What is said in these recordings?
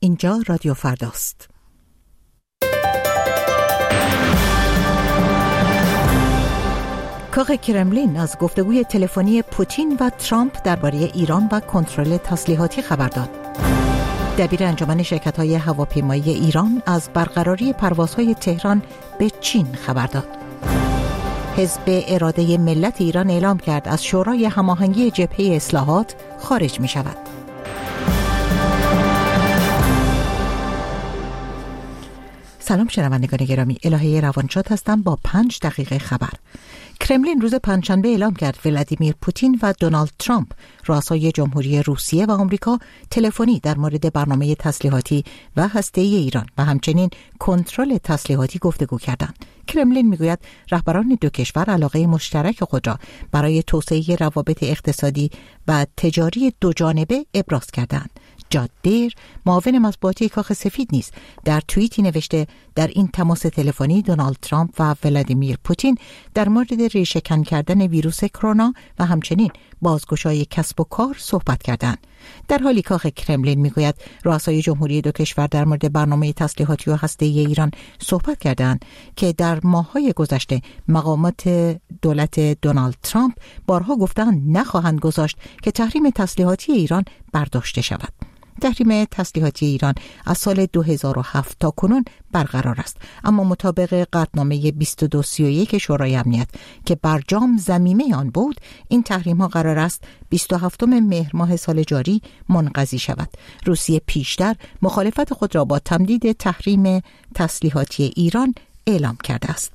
اینجا رادیو فرداست. کاخ کرملین از گفتگوی تلفنی پوتین و ترامپ درباره ایران و کنترل تسلیحاتی خبر داد. دبیر انجمن شرکت‌های هواپیمایی ایران از برقراری پروازهای تهران به چین خبر داد. حزب اراده ملت ایران اعلام کرد از شورای هماهنگی جبهه اصلاحات خارج می شود. سلام شنوندگان گرامی، الهه روانشاد هستم با 5 دقیقه خبر. کرملین روز پنجشنبه اعلام کرد ولادیمیر پوتین و دونالد ترامپ، رؤسای جمهوری روسیه و آمریکا، تلفنی در مورد برنامه تسلیحاتی و هسته‌ای ایران و همچنین کنترل تسلیحاتی گفتگو کردند. کرملین میگوید رهبران دو کشور علاقه مشترک خود را برای توسعه روابط اقتصادی و تجاری دوجانبه ابراز کردند. جاد دیر، معاون مطبوعاتی کاخ سفید نیز در توییتی نوشته در این تماس تلفنی دونالد ترامپ و ولادیمیر پوتین در مورد ریشه‌کن کردن ویروس کرونا و همچنین بازگشایی کسب و کار صحبت کردند. در حالی کاخ کرملین میگوید رؤسای جمهوری دو کشور در مورد برنامه تسلیحاتی و هسته‌ای ایران صحبت کردند که در ماه‌های گذشته مقامات دولت دونالد ترامپ بارها گفتند نخواهند گذاشت که تحریم تسلیحاتی ایران برداشته شود. تحریم تسلیحاتی ایران از سال 2007 تا کنون برقرار است، اما مطابق قطعنامه 2231 شورای امنیت که برجام ضمیمه آن بود، این تحریم ها قرار است 27 مهر ماه سال جاری منقضی شود. روسیه پیشتر مخالفت خود را با تمدید تحریم تسلیحاتی ایران اعلام کرده است.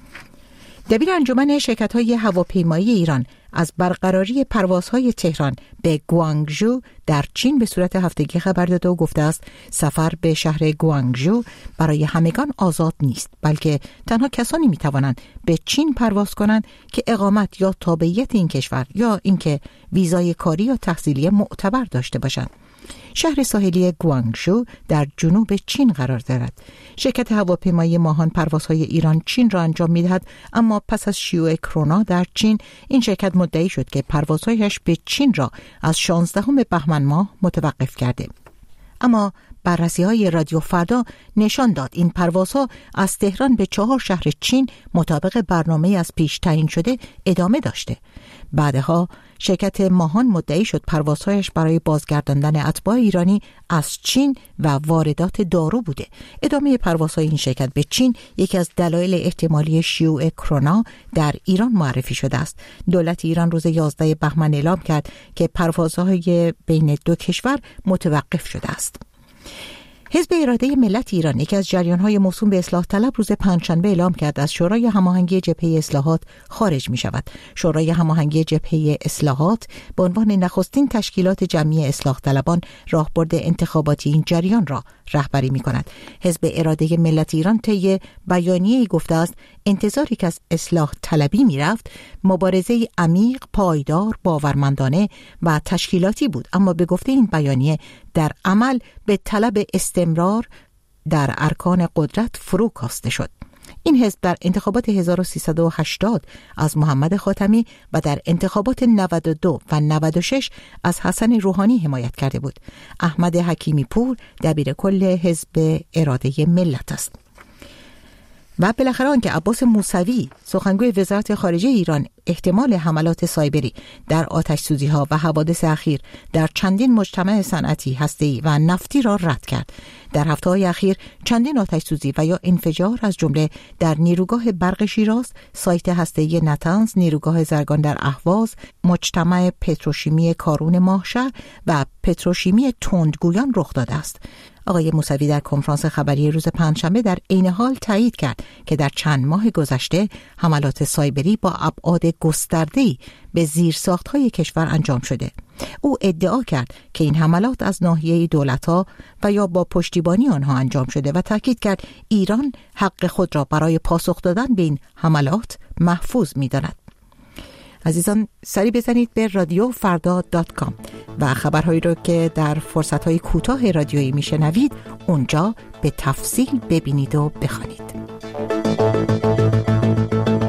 دبیر انجمن شرکت‌های هواپیمایی ایران از برقراری پروازهای تهران به گوانگژو در چین به صورت هفتگی خبر داده و گفته است سفر به شهر گوانگژو برای همگان آزاد نیست، بلکه تنها کسانی می‌توانند به چین پرواز کنند که اقامت یا تابعیت این کشور یا اینکه ویزای کاری یا تحصیلی معتبر داشته باشند. شهر ساحلی گوانگژو در جنوب چین قرار دارد. شرکت هواپیمایی ماهان پروازهای ایران چین را انجام می‌دهد، اما پس از شیوع کرونا در چین این شرکت مدعی شد که پروازهایش به چین را از 16 بهمن ماه متوقف کرده. اما بررسی‌های رادیو فردا نشان داد این پروازها از تهران به 4 شهر چین مطابق برنامه از پیش تعیین شده ادامه داشته. بعدها شرکت ماهان مدعی شد پروازهایش برای بازگرداندن اتباع ایرانی از چین و واردات دارو بوده. ادامه پروازهای این شرکت به چین یکی از دلایل احتمالی شیوع کرونا در ایران معرفی شده است. دولت ایران روز 11 بهمن اعلام کرد که پروازهای بین دو کشور متوقف شده است. حزب اراده ملت ایران، یکی از جریان‌های موسوم به اصلاح طلب، روز پنجشنبه اعلام کرد از شورای هماهنگی جبهه اصلاحات خارج می شود. شورای هماهنگی جبهه اصلاحات به عنوان نخستین تشکیلات جمعی اصلاح طلبان راهبرد انتخاباتی این جریان را رهبری می کند. حزب اراده ملت ایران طی بیانیه‌ای گفته است انتظاری که از اصلاح طلبی می رفت مبارزه عمیق، پایدار، باورمندانه و تشکیلاتی بود، اما به گفته این بیانیه در عمل به طلب استمرار در ارکان قدرت فرو کاسته شد. این حزب در انتخابات 1380 از محمد خاتمی و در انتخابات 92 و 96 از حسن روحانی حمایت کرده بود. احمد حکیمی پور دبیر کل حزب اراده ملت است. و بالاخره آنکه عباس موسوی، سخنگوی وزارت خارجه ایران، احتمال حملات سایبری در آتش‌سوزی‌ها و حوادث اخیر در چندین مجتمع صنعتی، هسته‌ای و نفتی را رد کرد. در هفته‌های اخیر چندین آتش‌سوزی و یا انفجار از جمله در نیروگاه برق شیراز، سایت هسته‌ای نطنز، نیروگاه زرگان در اهواز، مجتمع پتروشیمی کارون ماهشهر و پتروشیمی تندگویان رخ داده است. آقای موسوی در کنفرانس خبری روز پنجشنبه در عین حال تایید کرد که در چند ماه گذشته حملات سایبری با ابعاد گسترده‌ای به زیرساخت‌های کشور انجام شده. او ادعا کرد که این حملات از ناحیه دولت‌ها و یا با پشتیبانی آنها انجام شده و تاکید کرد ایران حق خود را برای پاسخ دادن به این حملات محفوظ می‌داند. عزیزان، سری بزنید به radiofrda.com و خبرهایی رو که در فرصتهای کوتاه رادیویی میشنوید اونجا به تفصیل ببینید و بخوانید.